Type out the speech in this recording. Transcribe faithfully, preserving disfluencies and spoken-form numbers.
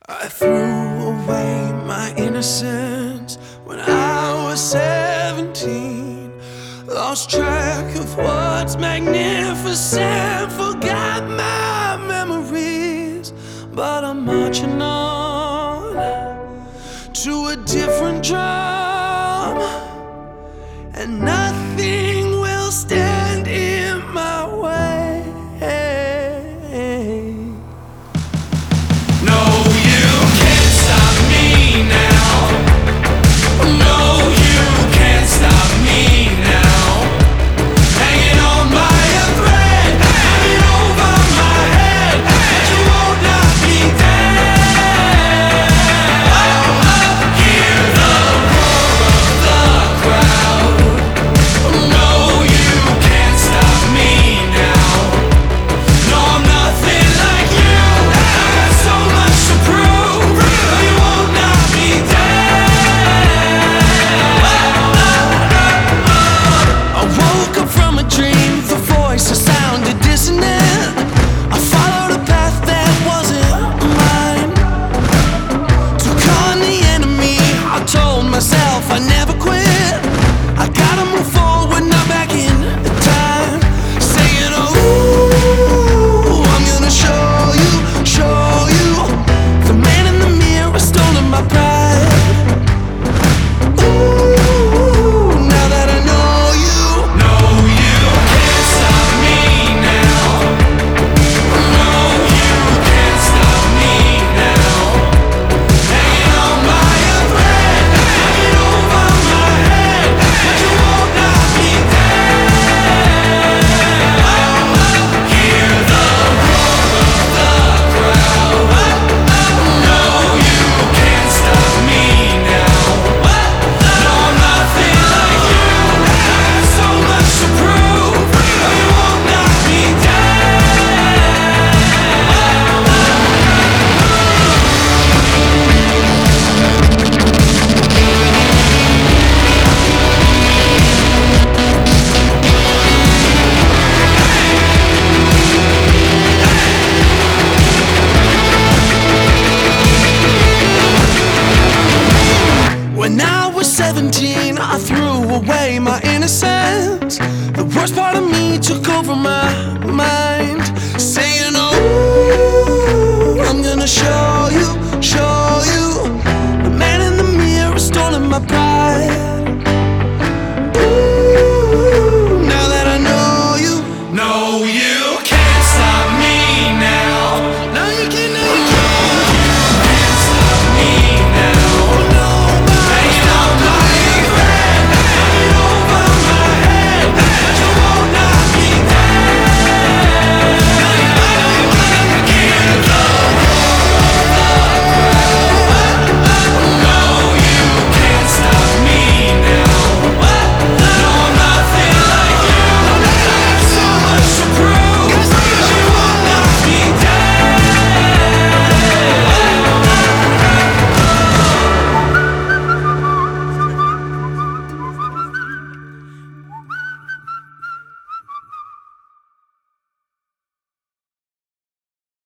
I threw away my innocence when I was seventeen. Lost track of what's magnificent, forgot my memories. But I'm marching on to a different drum, and nothing will stand in my way. No, you can't stop me now. No, you can't stop me now. Hanging on by a thread, hanging over my head, but you won't knock me down. Hear the roar of the crowd. No, you can't stop me now. No, I'm nothing like you. I got so much to prove, but you won't knock me down. I woke up from a dream, the voices sounded dissonant. I followed a path that wasn't mine. Took on the enemy, I told myself I never quit. I gotta move forward, not back in time. Saying, oh, I'm gonna show you, show you. The man in the mirror stolen my pride. Ooh, now that I know you. No, you can't stop me now. No, you can't stop me now. Hanging on by a thread, hanging over my head, but you won't knock me down. Hear the roar of the crowd. No, you can't stop me now. No, I'm nothing like you. I got so much to prove, but you won't knock me When I was seventeen, I threw away my innocence. The worst part of me took over my mind.